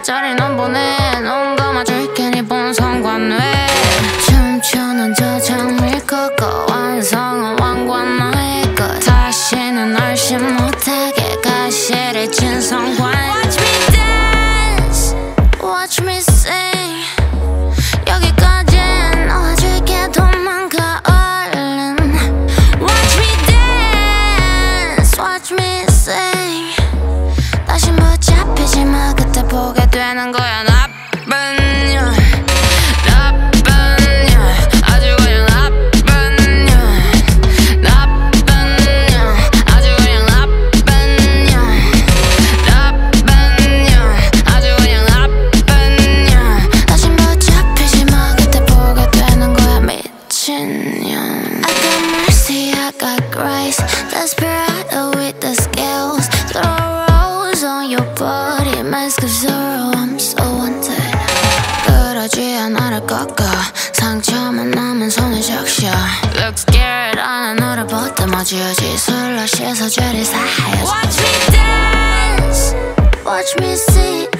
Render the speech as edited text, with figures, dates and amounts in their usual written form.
자리 넌 보내 눈 감아줄 테니 본 성관 왜 춤추는 저 장미 걷고 완성은 왕관 너의 것 다시는 얼씬 못하게 가시를 친 성관 Watch me dance, watch me sing 여기까진 놓아줄게 도망가 얼른 Watch me dance, watch me sing 다시 붙잡히지 마 그때 보게 되는 거야 나쁜 년 나쁜 년 아주 그냥 나쁜 년 나쁜 년 아주 그냥 나쁜 년 나쁜 년 아주 그냥 나쁜 년 다시 붙잡히지 마 그때 보게 되는 거야 미친년 I got mercy, I got grace Desperado with the scales Throw rose on your body Mask of sorrow, I'm so wanted 그러지 않아를 꺾어 상처만 남은 손을 적셔 Look scared 안 너를 보듬어 주지 술로 씻어주리 사하여 Watch me dance Watch me sing